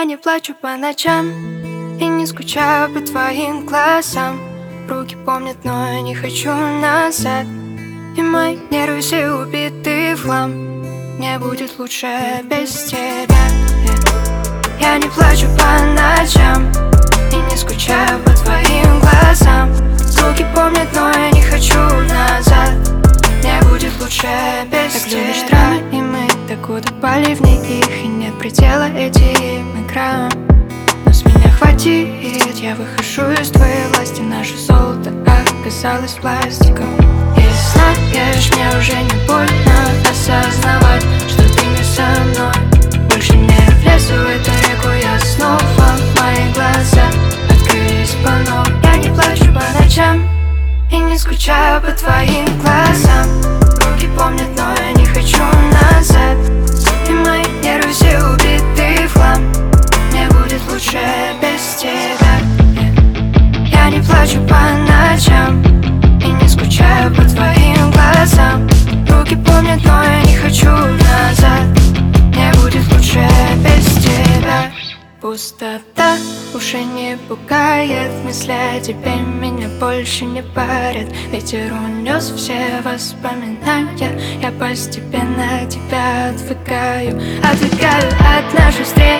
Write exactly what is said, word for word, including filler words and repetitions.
не плачу по ночам и не скучаю по твоим глазам. Руки помнят, но я не хочу назад. И мои нервы все убиты в хлам. Мне будет лучше без тебя. Я не плачу по ночам и не скучаю по твоим глазам. Руки помнят, но я не хочу назад. Мне будет лучше без так тебя. Любишь драмы, и мы так утопали в них, и нет предела этим играм. Но с меня хватит, я выхожу из твоей власти. Наше золото оказалось пластиком. И знаешь, мне уже не больно осознавать, что ты не со мной. Больше не влезу в эту реку я снова. Мои глаза открылись по новой. Я не плачу по ночам и не скучаю по твоим глазам. Руки помнят, но я не хочу назад. И мои нервы все убиты в хлам. Мне будет лучше без тебя. Я не плачу по ночам и не скучаю по твоим глазам. Руки помнят, но я не хочу назад. Мне будет лучше без тебя. Пустота уже не пугает, мысли о тебе меня больше не парят. Ветер унес все воспоминания, я постепенно от тебя отвыкаю. Отвыкаю от нашей встречи.